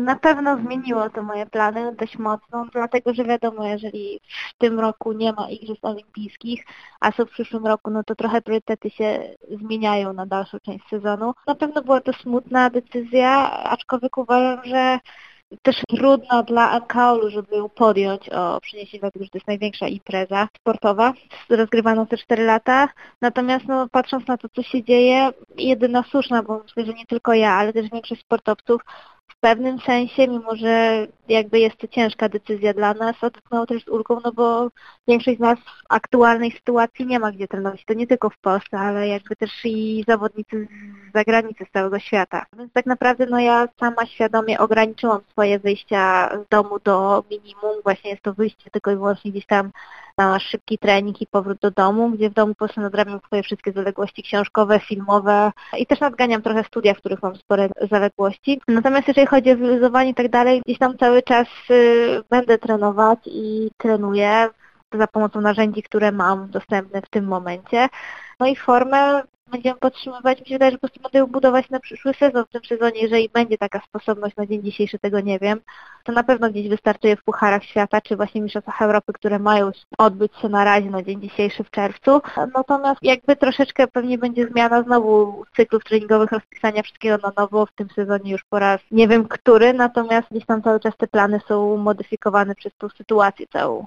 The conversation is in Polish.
Na pewno zmieniło to moje plany dość mocno, dlatego że wiadomo, jeżeli w tym roku nie ma Igrzysk Olimpijskich, a są w przyszłym roku, no to trochę priorytety się zmieniają na dalszą część sezonu. Na pewno była to smutna decyzja, aczkolwiek uważam, że też trudno dla MKOL-u, żeby ją podjąć o przeniesieniu, dlatego że to jest największa impreza sportowa, rozgrywana co 4 lata. Natomiast no, patrząc na to, co się dzieje, jedyna słuszna, bo myślę, że nie tylko ja, ale też większość sportowców w pewnym sensie, mimo że jakby jest to ciężka decyzja dla nas, odetchnęło też z ulgą, no bo większość z nas w aktualnej sytuacji nie ma gdzie trenować. To nie tylko w Polsce, ale jakby też i zawodnicy z zagranicy, z całego świata. Więc tak naprawdę no ja sama świadomie ograniczyłam swoje wyjścia z domu do minimum. Właśnie jest to wyjście tylko i wyłącznie gdzieś tam na szybki trening i powrót do domu, gdzie w domu po prostu nadrabiam swoje wszystkie zaległości książkowe, filmowe i też nadganiam trochę studia, w których mam spore zaległości. Natomiast jeżeli chodzi o wyluzowanie i tak dalej, gdzieś tam cały czas będę trenować i trenuję za pomocą narzędzi, które mam dostępne w tym momencie. No i formę będziemy podtrzymywać. Mi się wydaje, że po prostu będę ją budować na przyszły sezon. W tym sezonie, jeżeli będzie taka sposobność, na dzień dzisiejszy tego nie wiem, to na pewno gdzieś wystartuje w Pucharach Świata, czy właśnie Mistrzostwach Europy, które mają odbyć się na razie na dzień dzisiejszy w czerwcu. Natomiast jakby troszeczkę pewnie będzie zmiana znowu cyklów treningowych, rozpisania wszystkiego na nowo w tym sezonie już po raz nie wiem który, natomiast gdzieś tam cały czas te plany są modyfikowane przez tą sytuację całą.